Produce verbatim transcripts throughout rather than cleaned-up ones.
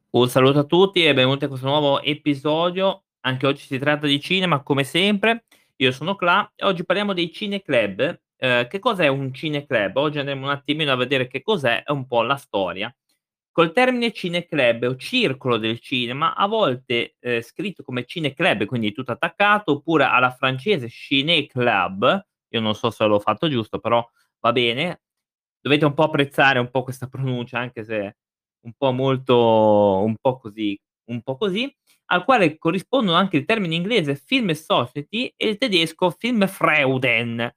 Un saluto a tutti e benvenuti a questo nuovo episodio. Anche oggi si tratta di cinema come sempre. Io sono Cla e oggi parliamo dei cineclub. Ehm, che cos'è un cineclub? Oggi andremo un attimino a vedere che cos'è e un po' la storia. Col termine cineclub o circolo del cinema, a volte, ehm, scritto come cineclub, quindi tutto attaccato, oppure alla francese ciné club, io non so se l'ho fatto giusto, però va bene. Dovete un po' apprezzare un po' questa pronuncia, anche se un po' molto un po' così un po' così, al quale corrispondono anche il termine inglese Film Society e il tedesco Filmfreuden.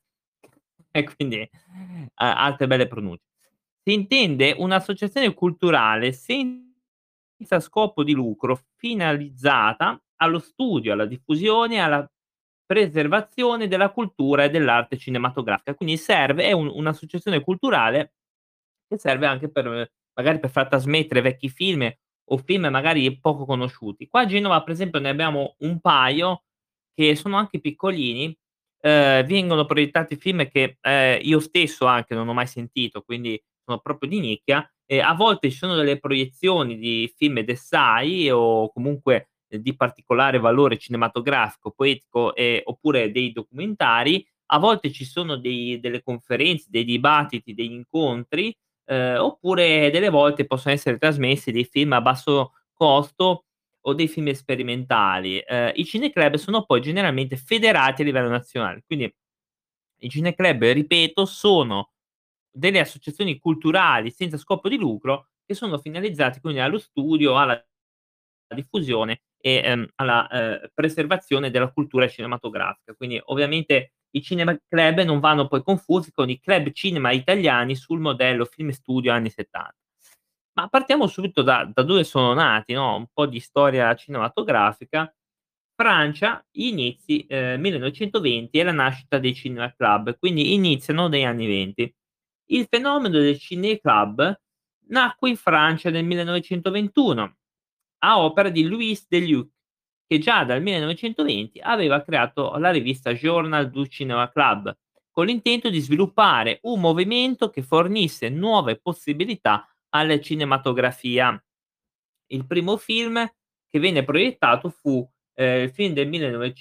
E quindi a altre belle pronunce. Si intende un'associazione culturale senza scopo di lucro, finalizzata allo studio, alla diffusione e alla preservazione della cultura e dell'arte cinematografica. Quindi serve è un un'associazione culturale che serve anche per magari per far trasmettere vecchi film o film magari poco conosciuti. Qua a Genova, per esempio, ne abbiamo un paio che sono anche piccolini, ehm, vengono proiettati film che, ehm, io stesso anche non ho mai sentito, quindi sono proprio di nicchia, e a volte ci sono delle proiezioni di film d'essai o comunque eh, di particolare valore cinematografico, poetico, ehm, oppure dei documentari. A volte ci sono dei delle conferenze, dei dibattiti, degli incontri, ehm, oppure delle volte possono essere trasmessi dei film a basso costo o dei film sperimentali. Ehm, i cineclub sono poi generalmente federati a livello nazionale, quindi i cineclub, ripeto, sono delle associazioni culturali senza scopo di lucro che sono finalizzati quindi allo studio, alla diffusione e, ehm, alla, ehm, preservazione della cultura cinematografica. Quindi ovviamente i cinema club non vanno poi confusi con i club cinema italiani sul modello film studio anni 'settanta. Ma partiamo subito da da dove sono nati, no, un po' di storia cinematografica. Francia, inizi, ehm, millenovecentoventi è la nascita dei cinema club, quindi iniziano negli anni 'venti. Il fenomeno del ciné club nacque in Francia nel millenovecentoventuno a opera di Louis Deluc, che già dal millenovecentoventi aveva creato la rivista Journal du Cinéma Club, con l'intento di sviluppare un movimento che fornisse nuove possibilità alla cinematografia. Il primo film che venne proiettato fu, ehm, il film del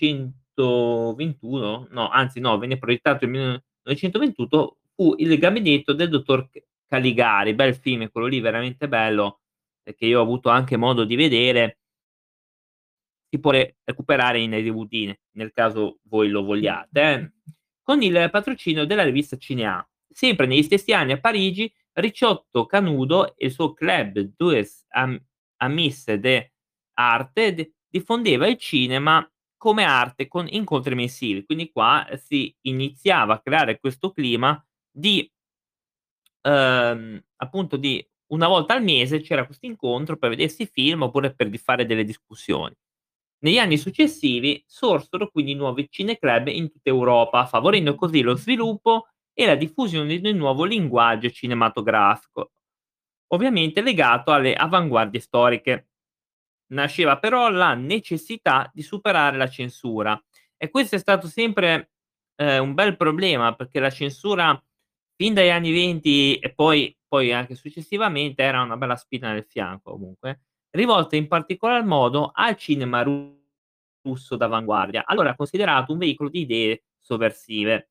millenovecentoventuno, no, anzi no, venne proiettato nel millenovecentoventuno, fu Il gabinetto del dottor C Caligari, bel film quello lì, veramente bello, e che io ho avuto anche modo di vedere. Si può re recuperare in D V D, nel caso voi lo vogliate, eh, con il patrocinio della rivista Cinea. Sempre negli stessi anni a Parigi, Ricciotto Canudo e il suo Club Deux Am Amis des Arts d diffondeva il cinema come arte con incontri mensili. Quindi qua, ehm, si iniziava a creare questo clima di Uhm, appunto di una volta al mese c'era questo incontro per vedersi film oppure per di fare delle discussioni. Negli anni successivi sorsero quindi nuovi cineclub in tutta Europa, favorendo così lo sviluppo e la diffusione di un nuovo linguaggio cinematografico, ovviamente legato alle avanguardie storiche. Nasceva però la necessità di superare la censura e questo è stato sempre, ehm, un bel problema perché la censura fin dagli anni 'venti e poi poi anche successivamente era una bella spina nel fianco comunque, rivolta in particolar modo al cinema ru russo d'avanguardia, allora considerato un veicolo di idee sovversive.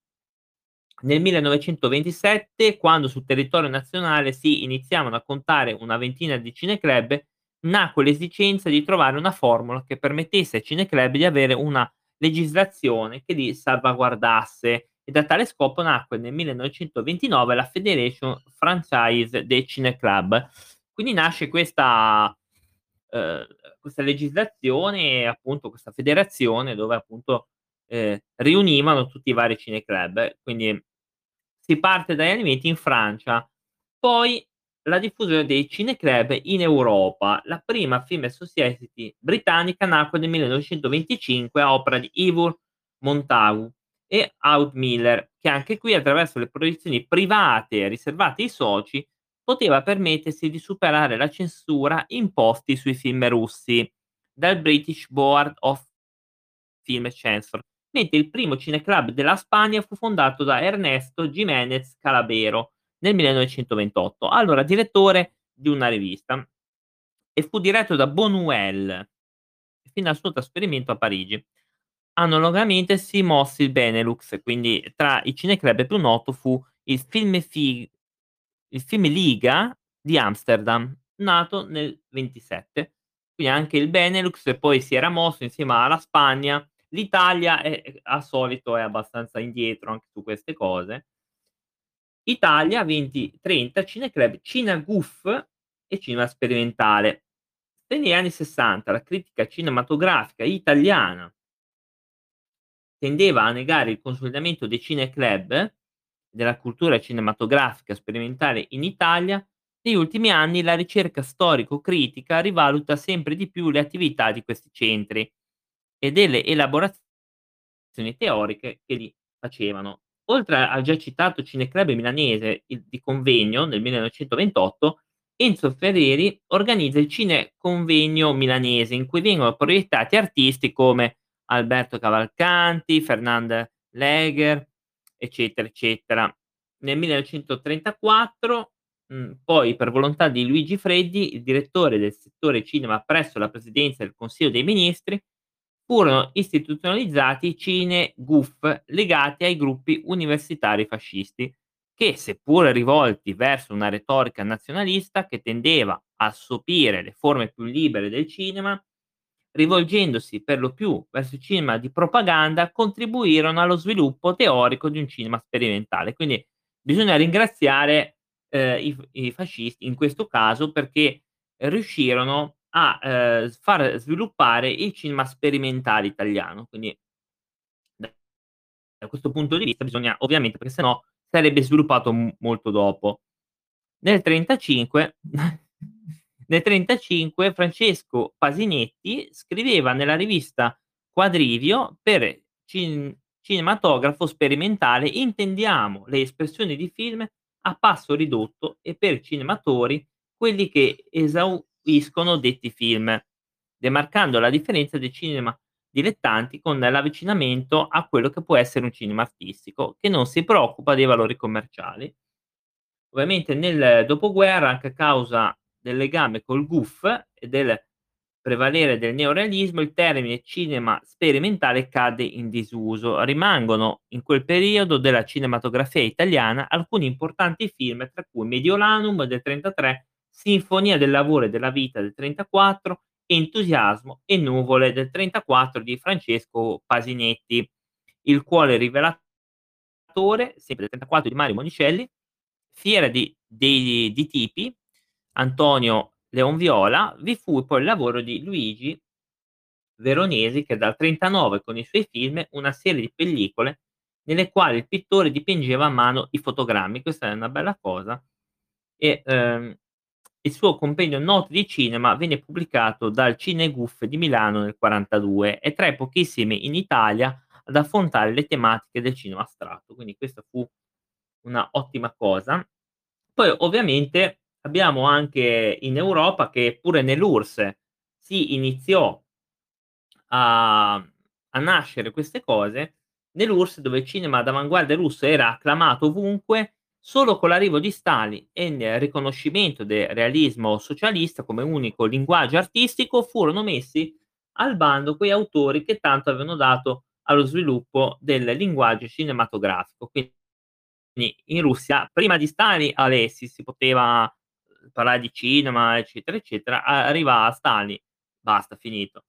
Nel millenovecentoventisette, quando sul territorio nazionale si iniziavano a contare una ventina di cineclub, nacque l'esigenza di trovare una formula che permettesse ai cineclub di avere una legislazione che li salvaguardasse e da tale scopo nacque nel millenovecentoventinove la Fédération Française des Ciné-Clubs. Quindi nasce questa ehm, questa legislazione e appunto questa federazione dove appunto, ehm, riunivano tutti i vari cineclub. Quindi si parte dagli anni 'venti in Francia, poi la diffusione dei cineclub in Europa. La prima Film Society britannica nacque nel millenovecentoventicinque a opera di Ivor Montagu e Aud Miller, che anche qui attraverso le proiezioni private riservate ai soci, poteva permettersi di superare la censura imposti sui film russi dal British Board of Film Censor, mentre il primo cineclub della Spagna fu fondato da Ernesto Jiménez Calabero nel millenovecentoventotto, allora direttore di una rivista. e fu diretto da Buñuel fino al suo trasferimento a Parigi. Analogamente si mosse il Benelux, quindi tra i cineclub più noto fu il Filmefil il Filmeliga di Amsterdam, nato nel 'ventisette. Quindi anche il Benelux poi si era mosso insieme alla Spagna. L'Italia è è al solito è abbastanza indietro anche su queste cose. Italia venti trenta cineclub Cineguf e Cinema Sperimentale. Negli anni 'sessanta la critica cinematografica italiana tendeva a negare il consolidamento dei cineclub, della cultura cinematografica sperimentale in Italia, negli ultimi anni la ricerca storico-critica rivaluta sempre di più le attività di questi centri e delle elaborazioni teoriche che li facevano. Oltre al già citato cineclub milanese il di Convegno nel millenovecentoventotto, Enzo Ferreri organizza il Cineconvegno milanese, in cui vengono proiettati artisti come Alberto Cavalcanti, Fernand Läger, eccetera, eccetera. Nel millenovecentotrentaquattro, mhmm, poi per volontà di Luigi Freddi, il direttore del settore cinema presso la Presidenza del Consiglio dei Ministri, furono istituzionalizzati i Cine-Guf legati ai gruppi universitari fascisti, che seppur rivolti verso una retorica nazionalista che tendeva a sopire le forme più libere del cinema, rivolgendosi per lo più verso il cinema di propaganda, contribuirono allo sviluppo teorico di un cinema sperimentale. Quindi bisogna ringraziare, ehm, i f i fascisti in questo caso perché riuscirono a, ehm, far sviluppare il cinema sperimentale italiano. Quindi da da questo punto di vista bisogna ovviamente perché se no sarebbe sviluppato m molto dopo. Nel 'trentacinque nel 'trentacinque Francesco Pasinetti scriveva nella rivista Quadrivio: "Per cin cinematografo sperimentale intendiamo le espressioni di film a passo ridotto e per cinematori quelli che esauriscono detti film, demarcando la differenza del cinema dilettanti con l'avvicinamento a quello che può essere un cinema artistico, che non si preoccupa dei valori commerciali". Ovviamente nel dopoguerra, anche a causa del legame col Guf e del prevalere del neorealismo, il termine cinema sperimentale cadde in disuso. Rimangono in quel periodo della cinematografia italiana alcuni importanti film, tra cui Mediolanum del 'trentatré, Sinfonia del lavoro e della vita del 'trentaquattro, Entusiasmo e Nuvole del 'trentaquattro di Francesco Pasinetti, Il cuore rivelatore, sempre del 'trentaquattro di Mario Monicelli, Fiera di dei di tipi, Antonio Leonviola, vi fu poi il lavoro di Luigi Veronesi che dal 'trentanove con i suoi film una serie di pellicole nelle quali il pittore dipingeva a mano i fotogrammi, questa è una bella cosa, e, ehm, il suo compendio Note di cinema venne pubblicato dal Cineguf di Milano nel 'quarantadue, è tra i pochissimi in Italia ad affrontare le tematiche del cinema astratto, quindi questa fu una ottima cosa. Poi ovviamente abbiamo anche in Europa che pure nell'U R S S si iniziò a a nascere queste cose, nell'U R S S dove il cinema d'avanguardia russo era acclamato ovunque, solo con l'arrivo di Stalin e il riconoscimento del realismo socialista come unico linguaggio artistico, furono messi al bando quei autori che tanto avevano dato allo sviluppo del linguaggio cinematografico. Quindi in Russia prima di Stalin, vabbè, si si poteva, uhm, parlare di cinema, eccetera, eccetera, a arriva Stalin, basta, finito.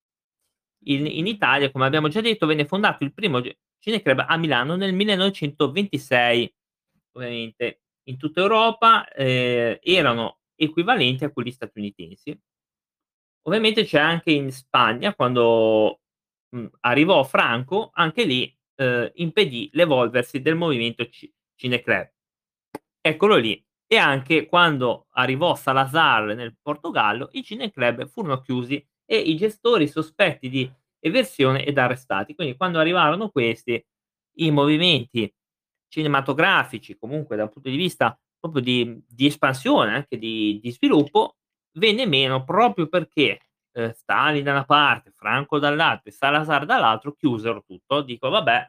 In in Italia, come abbiamo già detto, venne fondato il primo ge cineclub a Milano nel millenovecentoventisei. Ovviamente in tutta Europa, ehm, erano equivalenti a quelli statunitensi. Ovviamente c'è anche in Spagna quando, mhmm, arrivò Franco, anche lì, uhm, impedì l'evolversi del movimento ci cineclub. Eccolo lì. E anche quando arrivò Salazar nel Portogallo, i cineclub furono chiusi e i gestori sospetti di eversione ed arrestati. Quindi quando arrivarono questi, i movimenti cinematografici, comunque da un punto di vista proprio di di espansione, anche di di sviluppo, venne meno proprio perché, ehm, Stalin da una parte, Franco dall'altro e Salazar dall'altro chiusero tutto. Dico: "Vabbè"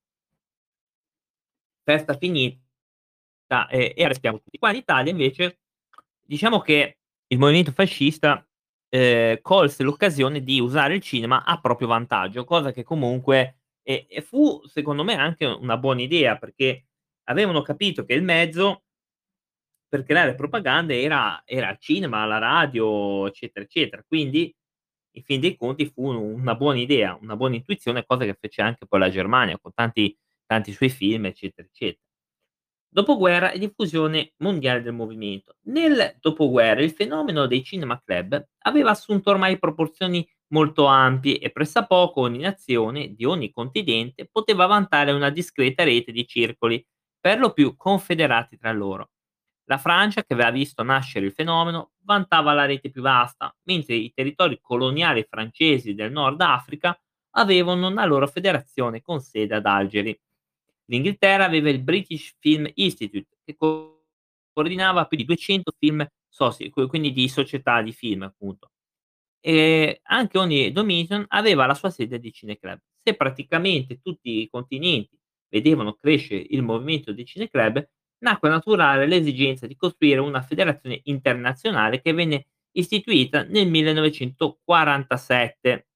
"festa finita e e arrestiamo tutti". Qua in Italia invece diciamo che il movimento fascista ehm, colse l'occasione di usare il cinema a proprio vantaggio, cosa che comunque e e fu secondo me anche una buona idea, perché avevano capito che il mezzo per creare propaganda era era il cinema, la radio, eccetera, eccetera. Quindi, in fin dei conti fu una buona idea, una buona intuizione, cosa che fece anche poi la Germania con tanti tanti suoi film, eccetera, eccetera. Dopoguerra e diffusione mondiale del movimento. Nel dopoguerra il fenomeno dei cinema club aveva assunto ormai proporzioni molto ampie e pressappoco ogni nazione di ogni continente poteva vantare una discreta rete di circoli, per lo più confederati tra loro. La Francia, che aveva visto nascere il fenomeno, vantava la rete più vasta, mentre i territori coloniali francesi del Nord Africa avevano una loro federazione con sede ad Algeri. L'Inghilterra aveva il British Film Institute, che co- coordinava più di duecento film soci, que- quindi di società di film, appunto. E anche ogni Dominion aveva la sua sede di cineclub. Se praticamente tutti i continenti vedevano crescere il movimento dei cineclub, nacque naturale l'esigenza di costruire una federazione internazionale che venne istituita nel millenovecentoquarantasette.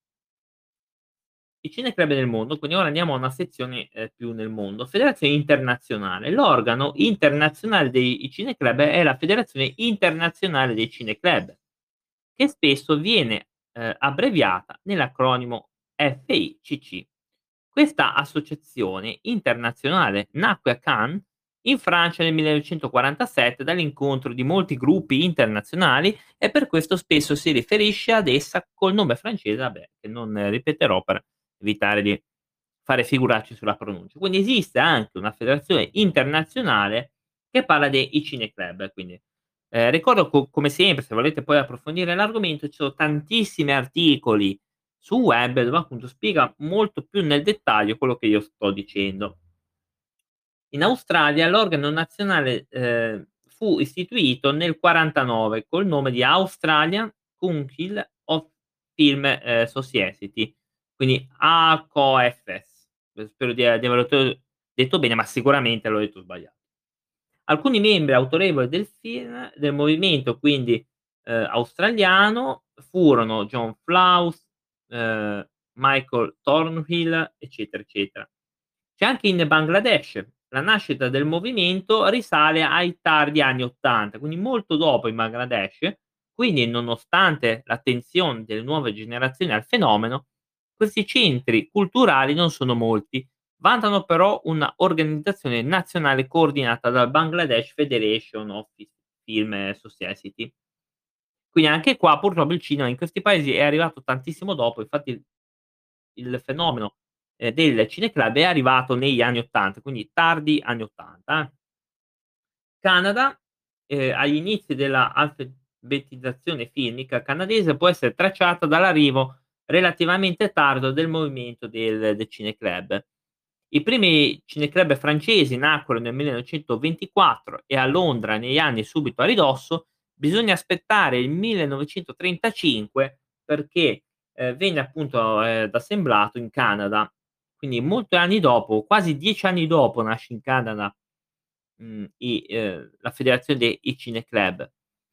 I cineclub nel mondo, quindi ora andiamo a una sezione, ehm, più nel mondo. Federazione internazionale. L'organo internazionale dei i cineclub è la Federazione internazionale dei cineclub, che spesso viene, ehm, abbreviata nell'acronimo F I C C. Questa associazione internazionale nacque a Cannes, in Francia nel millenovecentoquarantasette dall'incontro di molti gruppi internazionali e per questo spesso si riferisce ad essa col nome francese, vabbè, che non ripeterò per evitare di fare figuracce sulla pronuncia. Quindi esiste anche una federazione internazionale che parla dei cineclub, quindi Ehm, ricordo co come sempre, se volete poi approfondire l'argomento, ci sono tantissimi articoli su web dove appunto spiega molto più nel dettaglio quello che io sto dicendo. In Australia l'organo nazionale, ehm, fu istituito nel 'quarantanove col nome di Australian Council of Film, ehm, Society, quindi A C O F S. Spero di di averlo to detto bene, ma sicuramente l'ho detto sbagliato. Alcuni membri autorevoli del film del movimento quindi, ehm, australiano furono John Flaus, ehm, Michael Thornhill, eccetera, eccetera. C'è anche in Bangladesh. La nascita del movimento risale ai tardi anni 'ottanta, quindi molto dopo in Bangladesh, quindi nonostante l'attenzione delle nuove generazioni al fenomeno, questi centri culturali non sono molti. Vantano però una organizzazione nazionale coordinata dal Bangladesh Federation of Fi Film Society. Quindi anche qua purtroppo il cinema in questi paesi è arrivato tantissimo dopo, infatti il il fenomeno, ehm, del cineclub è arrivato negli anni 'ottanta, quindi tardi anni 'ottanta, eh. Canada, ehm, agli inizi della alfabetizzazione filmica canadese può essere tracciata dall'arrivo relativamente tardo del movimento del del cineclub. I primi cineclub francesi nacquero nel millenovecentoventiquattro e a Londra negli anni subito a ridosso. Bisogna aspettare il millenovecentotrentacinque perché, ehm, venne appunto, ehm, assemblato in Canada. Quindi molti anni dopo, quasi dieci anni dopo nasce in Canada, mhmm, i ehm, la federazione dei cineclub.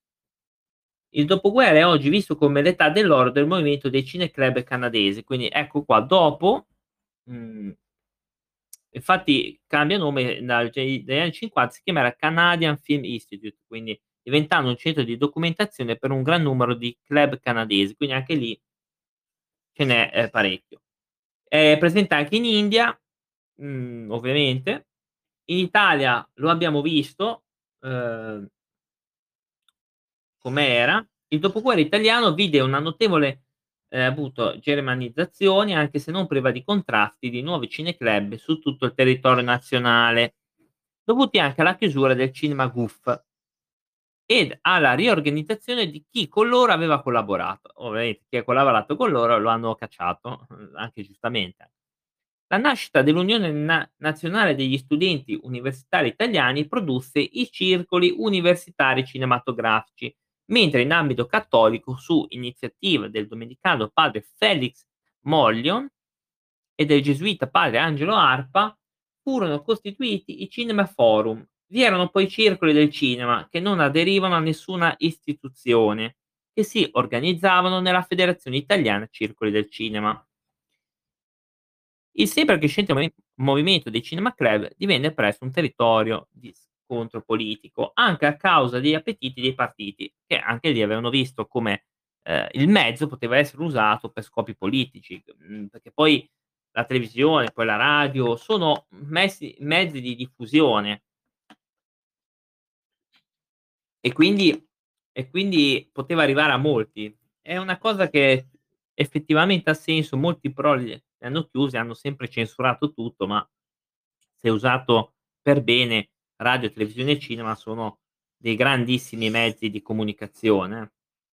Il dopoguerra è oggi visto come l'età dell'oro del movimento dei cineclub canadesi, quindi ecco qua dopo, mhmm infatti cambia nome dal dai dagli anni 'cinquanta, si chiamerà Canadian Film Institute, quindi diventando un centro di documentazione per un gran numero di club canadesi, quindi anche lì ce n'è, ehm, parecchio. È presente anche in India, mhmm, ovviamente. In Italia lo abbiamo visto, uhm com'era. Il dopoguerra italiano vide una notevole, ehm, appunto germanizzazione, anche se non priva di contrasti, di nuovi cineclub su tutto il territorio nazionale, dovuti anche alla chiusura del cinema Guf ed alla riorganizzazione di chi con loro aveva collaborato. Ovviamente chi ha collaborato con loro lo hanno cacciato, uhm, anche giustamente. La nascita dell'Unione Na Nazionale degli Studenti Universitari Italiani produsse i circoli universitari cinematografici, mentre in ambito cattolico, su iniziativa del domenicano padre Felix Mollion e del gesuita padre Angelo Arpa, furono costituiti i Cinema Forum. Vi erano poi circoli del cinema che non aderivano a nessuna istituzione, che si organizzavano nella Federazione Italiana Circoli del Cinema. Il sempre crescente movi movimento dei cinema club divenne presto un territorio di scontro politico, anche a causa degli appetiti dei partiti, che anche lì avevano visto come, ehm, il mezzo poteva essere usato per scopi politici, mhmm, perché poi la televisione, poi la radio sono messi mezzi di diffusione e quindi e quindi poteva arrivare a molti. È una cosa che effettivamente ha senso, molti però li li hanno chiusi, hanno sempre censurato tutto, ma se usato per bene, radio, televisione e cinema sono dei grandissimi mezzi di comunicazione.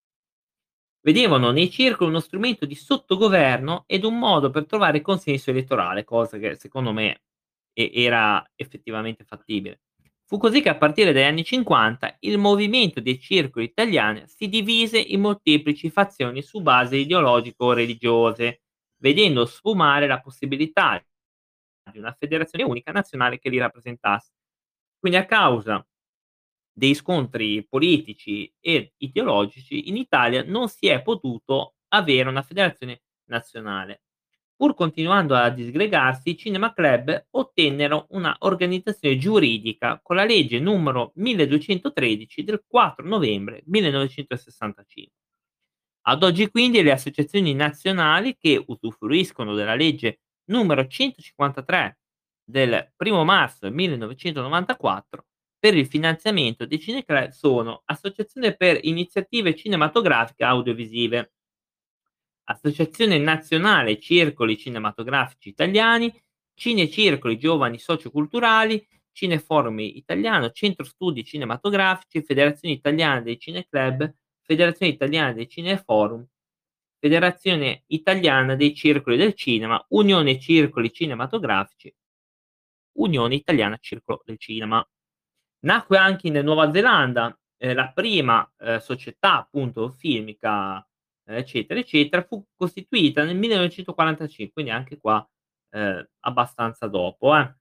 Vedevano nei circoli uno strumento di sottogoverno ed un modo per trovare consenso elettorale, cosa che secondo me e era effettivamente fattibile. Fu così che a partire dagli anni 'cinquanta il movimento dei circoli italiani si divise in molteplici fazioni su base ideologico-religiose, vedendo sfumare la possibilità di una federazione unica nazionale che li rappresentasse. Quindi a causa dei scontri politici ed ideologici in Italia non si è potuto avere una federazione nazionale. Pur continuando a disgregarsi, i cinema club ottennero una organizzazione giuridica con la legge numero milleduecentotredici del quattro novembre millenovecentosessantacinque. Ad oggi quindi le associazioni nazionali che usufruiscono della legge numero centocinquantatré del primo marzo millenovecentonovantaquattro per il finanziamento dei cineclub sono: Associazione per iniziative cinematografiche audiovisive, Associazione Nazionale Circoli Cinematografici Italiani, Cinecircoli Giovani Socioculturali, Cineforum Italiano, Centro Studi Cinematografici, Federazione Italiana dei Cineclub, Federazione Italiana dei Cineforum, Federazione Italiana dei Circoli del Cinema, Unione Circoli Cinematografici, Unione Italiana Circolo del Cinema. Nacque anche in Nuova Zelanda, ehm, la prima, ehm, società appunto filmica, ehm, eccetera, eccetera, fu costituita nel millenovecentoquarantacinque, quindi anche qua, ehm, abbastanza dopo, eh.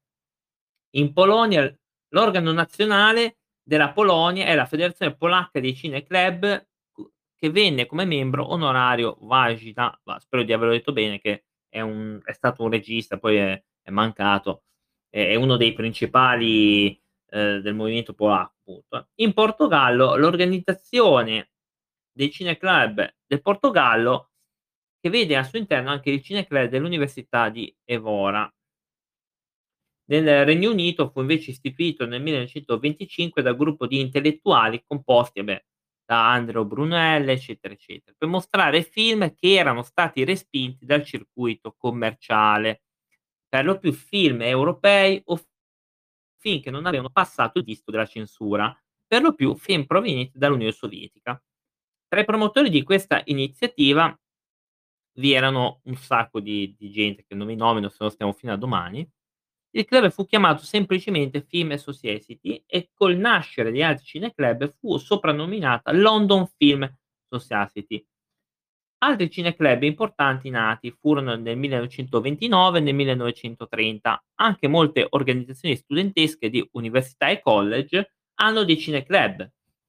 In Polonia l l'organo nazionale della Polonia è la Federazione Polacca dei Cineclub, cu che venne come membro onorario Wajda, ma spero di averlo detto bene, che è un è stato un regista, poi è è mancato, è è uno dei principali, ehm, del movimento polacco appunto. In Portogallo l'organizzazione dei cineclub del Portogallo, che vede al suo interno anche il cineclub dell'Università di Évora. Nel Regno Unito fu invece istituito nel millenovecentoventicinque dal gruppo di intellettuali composti, vabbè, da Andrew Brunel, eccetera, eccetera, per mostrare film che erano stati respinti dal circuito commerciale, per lo più film europei o film che non avevano passato il visto della censura, per lo più film provenienti dall'Unione Sovietica. Tra i promotori di questa iniziativa vi erano un sacco di di gente che non vi nomino, se no stiamo fino a domani. Il club fu chiamato semplicemente Film Society e col nascere di altri cineclub fu soprannominata London Film Society. Altri cineclub importanti nati furono nel millenovecentoventinove e nel millenovecentotrenta. Anche molte organizzazioni studentesche di università e college hanno dei cineclub,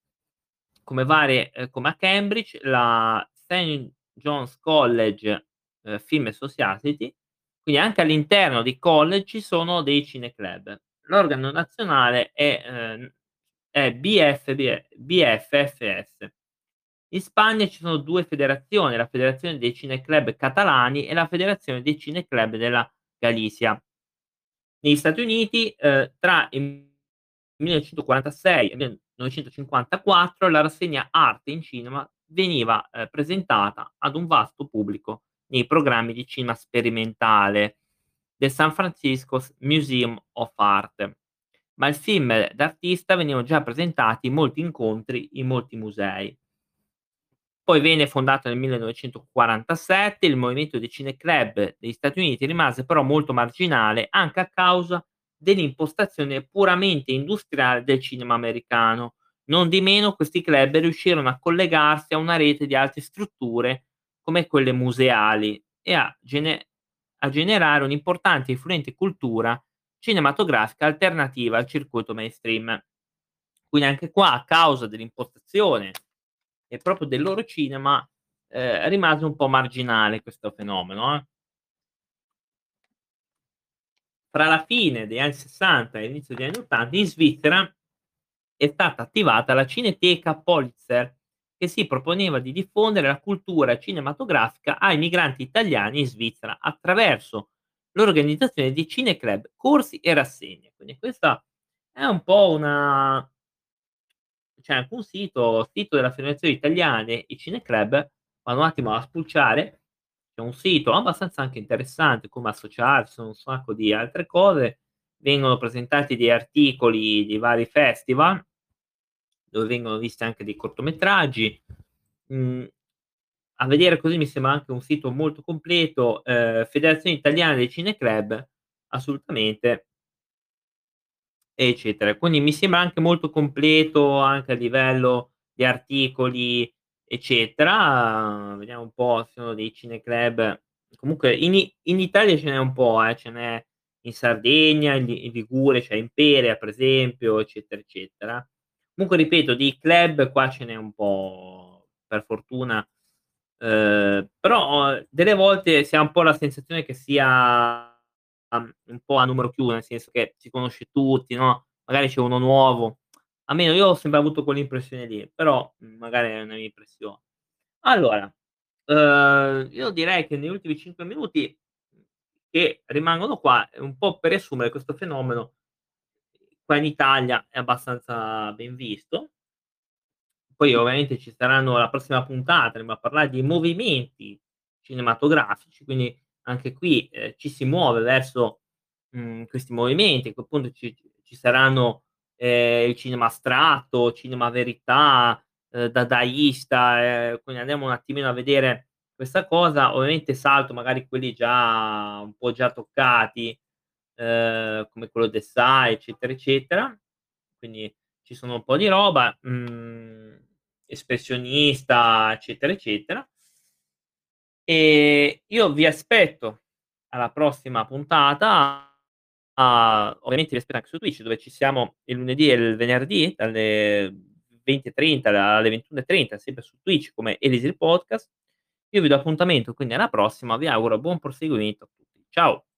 come varie ehm, come a Cambridge la Saint John's College, ehm, Film Society, quindi anche all'interno dei college ci sono dei cineclub. L'organo nazionale è ehm, è BFB B F F S. In Spagna ci sono due federazioni, la Federazione dei Cineclub Catalani e la Federazione dei Cineclub della Galizia. Negli Stati Uniti, ehm, tra il millenovecentoquarantasei e il millenovecentocinquantaquattro la rassegna Arte in cinema veniva, ehm, presentata ad un vasto pubblico nei programmi di cinema sperimentale del San Francisco's Museum of Art, ma il film d'artista venivano già presentati in molti incontri in molti musei. Poi venne fondato nel millenovecentoquarantasette, il movimento dei cineclub degli Stati Uniti rimase però molto marginale anche a causa dell'impostazione puramente industriale del cinema americano. Nondimeno questi club riuscirono a collegarsi a una rete di altre strutture come quelle museali e a gene a generare un'importante e influente cultura cinematografica alternativa al circuito mainstream. Quindi anche qua a causa dell'impostazione e proprio del loro cinema, ehm, rimase un po' marginale questo fenomeno, eh. Fra la fine degli anni 'sessanta e l'inizio degli anni 'ottanta in Svizzera è stata attivata la Cineteca Politzer, che si proponeva di diffondere la cultura cinematografica ai migranti italiani in Svizzera attraverso l'organizzazione di cineclub, corsi e rassegne. Quindi questa è un po' una c'è anche un sito, sito della Federazione Italiane i Cineclub, vado un attimo a spulciare, c'è un sito abbastanza anche interessante, come associarsi, sono un sacco di altre cose, vengono presentati dei articoli di vari festival, dove vengono visti anche dei cortometraggi. Mhmm, a vedere così mi sembra anche un sito molto completo, ehm, Federazione Italiana dei Cineclub, assolutamente eccetera. Quindi mi sembra anche molto completo, anche a livello di articoli, eccetera. Vediamo un po', ci sono dei cineclub comunque in I in Italia ce n'è un po', eh, ce n'è in Sardegna, in Li in Liguria, c'è Imperia per esempio, eccetera, eccetera. Comunque ripeto, di club qua ce n'è un po', per fortuna, uhm, però delle volte si ha un po' la sensazione che sia Am un po' a numero chiuso, nel senso che si conosce tutti, no, magari c'è uno nuovo. Almeno io ho sempre avuto quell'impressione lì, però, mhmm, magari è una mia impressione. Allora, uhm, io direi che negli ultimi cinque minuti che rimangono qua, è un po' per riassumere questo fenomeno, qua in Italia è abbastanza ben visto. Poi ovviamente ci saranno la prossima puntata, andremo a parlare di movimenti cinematografici, quindi anche qui, ehm, ci si muove verso, mhmm, questi movimenti, a quel punto ci ci saranno, ehm, il cinema astratto, cinema a verità, ehm, dadaista, ehm, quindi andiamo un attimino a vedere questa cosa. Ovviamente salto magari quelli già un po' già toccati, ehm, come quello del Sai, eccetera, eccetera. Quindi ci sono un po' di roba, mhmm, espressionista, eccetera, eccetera. E io vi aspetto alla prossima puntata. A ovviamente vi aspetto anche su Twitch, dove ci siamo il lunedì e il venerdì dalle venti e trenta alle ventuno e trenta, sempre su Twitch come Elisir Podcast. Io vi do appuntamento quindi alla prossima, vi auguro buon proseguimento a tutti. Ciao.